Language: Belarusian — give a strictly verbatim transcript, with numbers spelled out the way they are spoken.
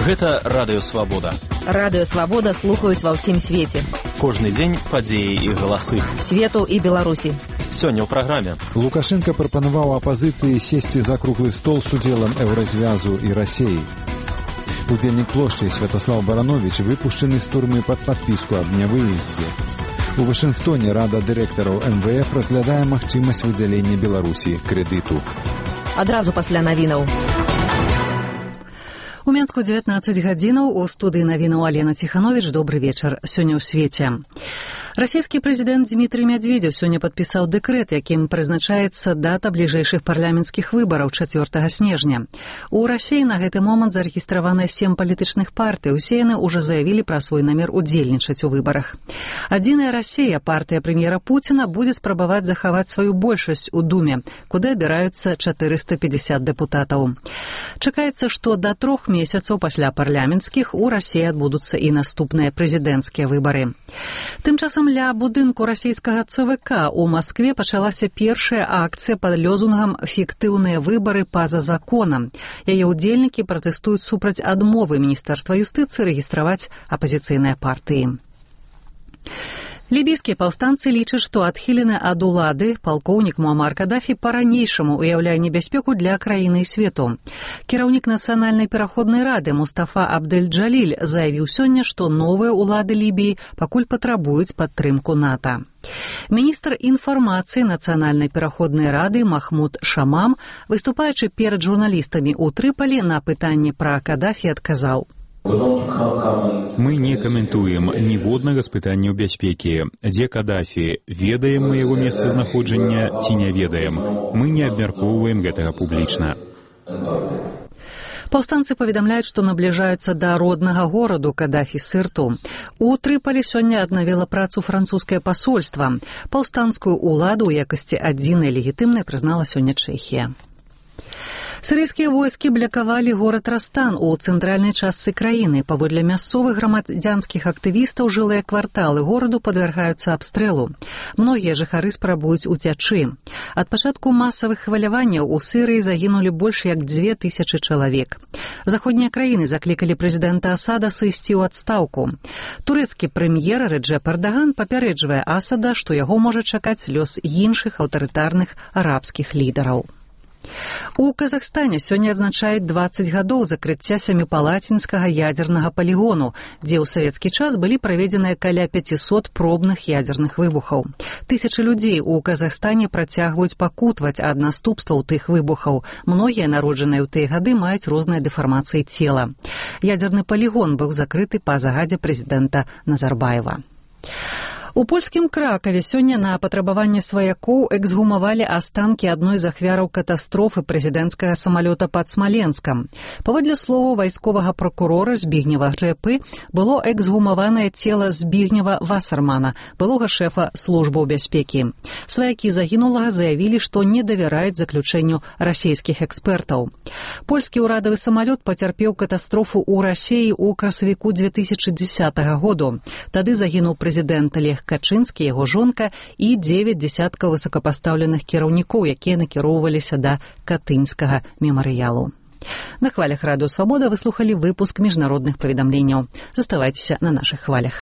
Гэта Радыё Свабода. Радыё Свабода слухаюць ва ўсім свеце. Кожны дзень падзеі і галасы. Свету і Беларусі. Сёння ў праграме. Лукашенко прапанаваў апазіцыі сесці за круглы стол з удзелам Еўразвязу і Расеі. Удзельнік плошчы Святаслав Баранович выпушчаны з турмы пад падпіску аб нявыездзе. У Вашынгтоне Рада дырэктараў эм вэ эф разглядае магчымасць выдзялення Беларусі крэдыту. Адразу пасля навінаў. У Менску дзевятнаццаць гадзінаў, у студыі навінаў Алена Ціхановіч. Добры вечар. Сёння ў свеце. Расійскі прэзідэнт Дмітрый Мядзведзеў сёння падпісаў дэкрэт, якім прызначаецца дата бліжэйшых парламенцкіх выбараў чацвёртага снежня. У Расіі на гэты момант зарэгістравана сем палітычных партый. Усе яны ўжо заявілі пра свой намер удзельнічаць у выбарах. Адзіная Расія, партыя прэм'ера Пуціна, будзе спрабаваць захаваць сваю большасць у Думе, куды абіраюцца чатырыста пятьдесят дэпутатаў. Чакаецца, што да трох месяцаў пасля парламенцкіх у Расіі адбудуцца і наступныя прэзідэнцкія выбары. Тым часам ля будынку расійскага цэ вэ ка у Маскве пачалася першая акцыя пад лёзунгам «Фіктыўныя выбары па-за законам». Яе ўдзельнікі пратэстуюць супраць адмовы Міністэрства юстыцыі рэгістраваць апазіцыйныя партыі. Лібійскія паўстанцы лічаць, што адхілены ад улады палкоўнік Муамар Кадафі па-ранейшаму ўяўляе небяспеку для краіны і свету. Кіраўнік Нацыянальнай пераходнай рады Мустафа Абдэль-Джаліль заявіў сёння, што новыя ўлады Лібіі пакуль патрабуюць падтрымку НАТО. Міністр інфармацыі Нацыянальнай пераходнай рады Махмуд Шамам, выступаючы перад журналістамі ў Трыпалі на пытанне пра Кадафі, адказаў: Мы не каментуем ніводнага з пытанняў бяспекі. Дзе Кадафі? Ведаем мы яго месцазнаходжання ці не ведаем? Мы не абмяркоўваем гэтага публічна. Паўстанцы паведамляюць, што набліжаюцца да роднага гораду Кадафі Сырту. У Трыпалі сёння аднавіла працу французскае пасольства. Паўстанцкую ўладу ў якасці адзінай легітымнай прызнала сёння Чэхія. Сірыйскія войскі блакавалі горад Растан у цэнтральнай частцы краіны. Паводле мясцовых грамадзянскіх актывістаў жылыя кварталы гораду падвяргаюцца абстрэлу. Многія жыхары спрабуюць уцячы. Ад пачатку масавых хваляванняў у Сірыі загінулі больш як дзве тысячы чалавек. Заходнія краіны заклікалі прэзідэнта Асада сысці ў адстаўку. Турэцкі прэм'ер Рэджэп Эрдаган папярэджвае Асада, што яго можа чакаць лёс іншых аўтарытарных арабскіх лідараў. У Казахстане сёння адзначаюць дваццаць гадоў закрыцця сяміпалацінскага ядзернага палігону, дзе ў савецкі час былі праведзеныя каля пяцісот пробных ядзерных выбухаў. Тысячы людзей у Казахстане працягваюць пакутваць ад наступстваў тых выбухаў. Многія, народжаныя ў тыя гады, маюць розныя дэфармацыі цела. Ядзерны палігон быў закрыты па загадзе прэзідэнта Назарбаева. У польскім Кракаве сёння на патрабаванне сваякоў эксгумавалі астанкі адной з ахвяраў катастрофы прэзідэнцкага самалёта пад Смаленскам. Паводле словаў вайсковага пракурора Збігнева Джэпы, было эксгумаванае цела Збігнева Васармана, былога шэфа службаў бяспекі. Сваякі загінулага заявілі, што не давяраюць заключэнню расійскіх экспертаў. Польскі ўрадавы самалёт пацярпеў катастрофу ў Расіі ў красавіку дзве тысячы дзесятага году. Тады загінуў прэзідэнт Лех Качынскі, яго жонка і дзевяць дзясяткаў высокапастаўленых кіраўнікоў, якія накіроўваліся да Катынскага мемарыялу. На хвалях Радыё Свабода вы слухалі выпуск міжнародных паведамленняў. Заставайцеся на нашых хвалях.